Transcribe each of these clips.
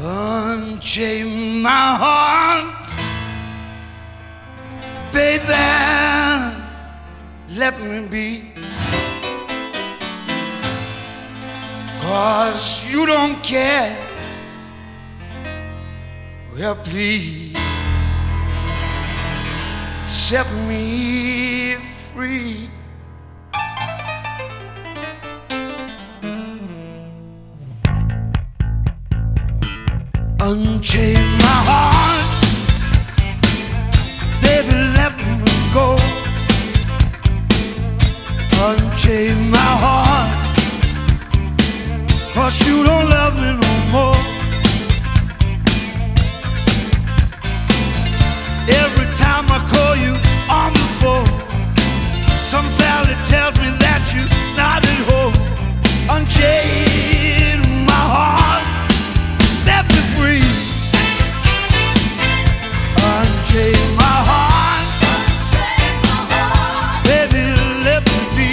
Unchain my heart, baby, let me be. 'Cause you don't care. Well, please set me free. Unchain my heart, baby, let me go. Unchain my heart, 'cause you don't love me no more. Every time I call you on the phone, some valley tells me that you're not at home. Unchain my heart, set me free. Unchain my heart, baby, let me be.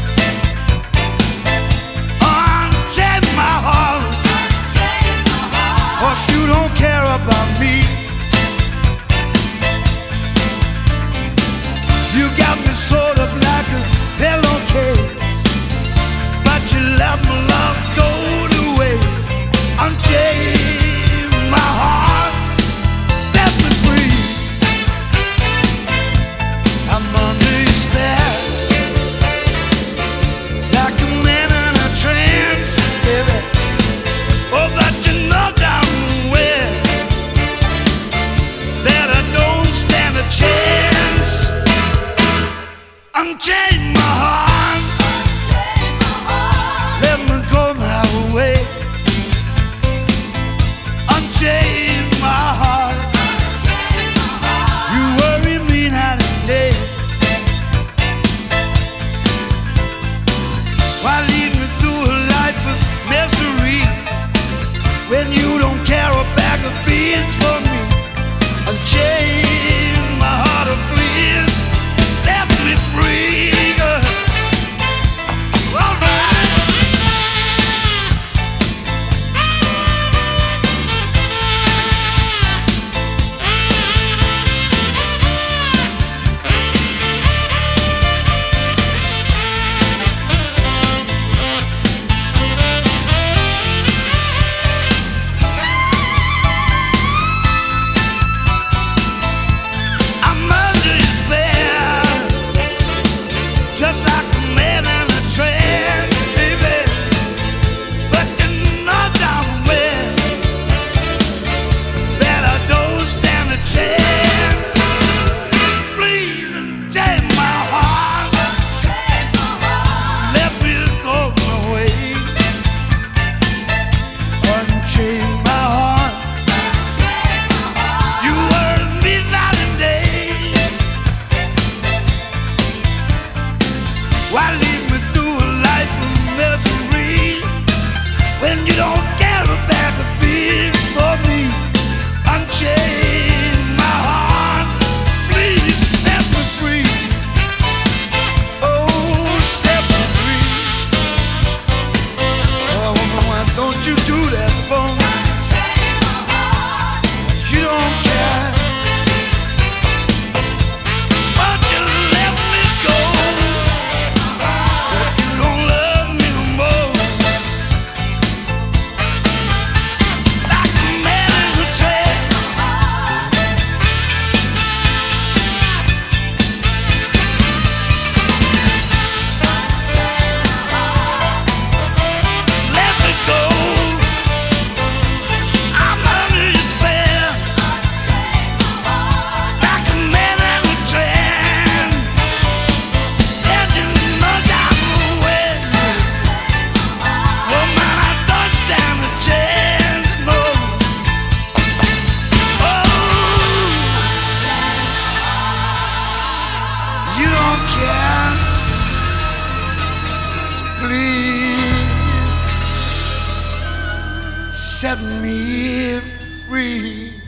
Unchain my heart, 'cause you don't care about me. You got me sort of like a pillowcase, but you let my love go to waste. Unchain my heart, set me free. I'm under your spell, like a man in a trance, baby. Oh, but you know damn well that I don't stand a chance. Unchain my heart, let me go my way. Unchain my heart, you worry me night and day. Why lead me through a life of misery when you don't care a bag of beans for me? Unchain my heart, oh please, set me free. All right. I'm under your spell, just like a man in a trance, baby. But you know damn well that I don't stand a chance. Please unchain my heart, let me go my way. Unchain my heart, you worry me night and day. Why lead me through a life of misery when you don't care a bag of beans for me? Unchain my heart, please set me free. Oh, set me free. Oh, woman, why don't you do that for me? You don't care, but you let me go. You don't love me no more. Like a man in a trance. Let me go. I'm under your spell, like a man in a trance. And you know damn well, woman, I don't stand a chance, no. Oh, you don't care, so please set me free.